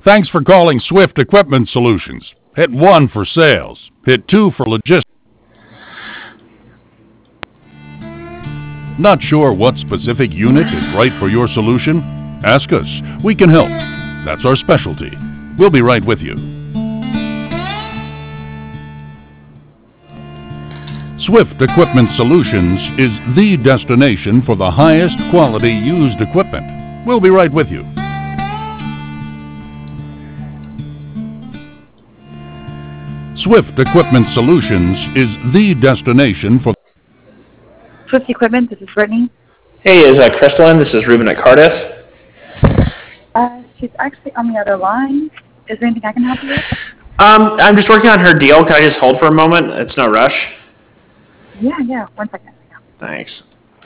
Thanks for calling Swift Equipment Solutions. Hit 1 for sales. Hit 2 for logistics. Not sure what specific unit is right for your solution? Ask us. We can help. That's our specialty. We'll be right with you. Swift Equipment Solutions is the destination for the highest quality used equipment. We'll be right with you. Swift Equipment Solutions is the destination for Swift Equipment, this is Brittany. Hey, is Crystalline? This is Ruben at Cardiff. She's actually on the other line. Is there anything I can help you with? I'm just working on her deal. Can I just hold for a moment? It's no rush. Yeah. 1 second. Thanks.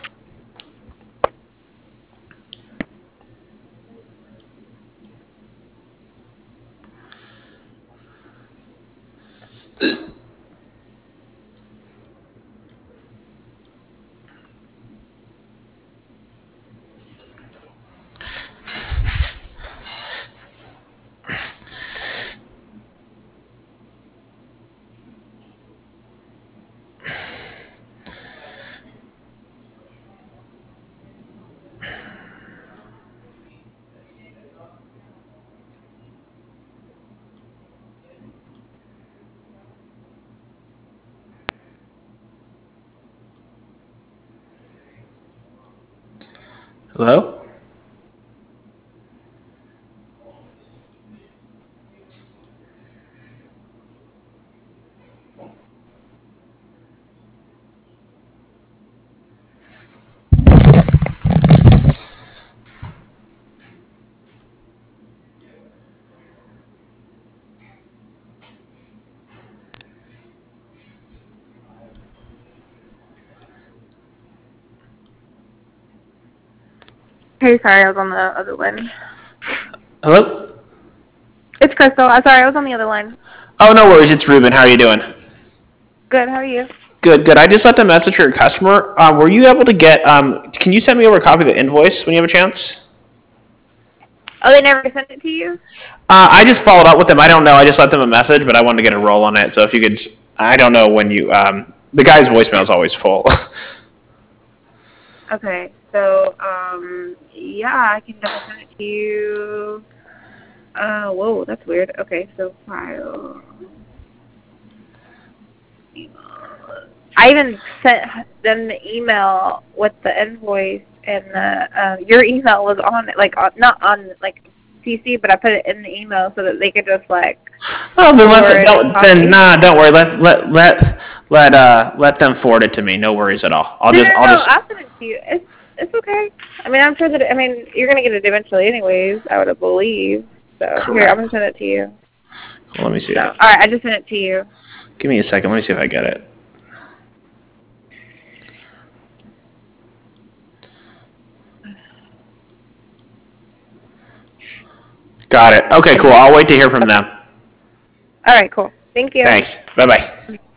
Hello? Hey, sorry, I was on the other line. Hello? It's Crystal. I'm sorry, I was on the other line. Oh, no worries. It's Ruben. How are you doing? Good, how are you? Good. I just left a message for your customer. Were you able to get, can you send me over a copy of the invoice when you have a chance? Oh, they never sent it to you? I just followed up with them. I don't know. I just left them a message, but I wanted to get a roll on it. So if you could, I don't know when you, the guy's voicemail is always full. Okay, so, yeah, I can double send it to you. Whoa, that's weird. Okay, so file. I even sent them the email with the invoice, and your email was on it, like, not on, like, CC, but I put it in the email so that they could just, like, Oh, don't worry. Let them forward it to me. No worries at all. I'll just. I'll send it to you. It's okay. I mean, I'm sure that. I mean, you're gonna get it eventually, anyways. I would believe. So here, I'm gonna send it to you. Cool, let me see. So, all right, I just sent it to you. Give me a second. Let me see if I get it. Got it. Okay, cool. I'll wait to hear from them. All right, cool. Thank you. Thanks. Bye-bye.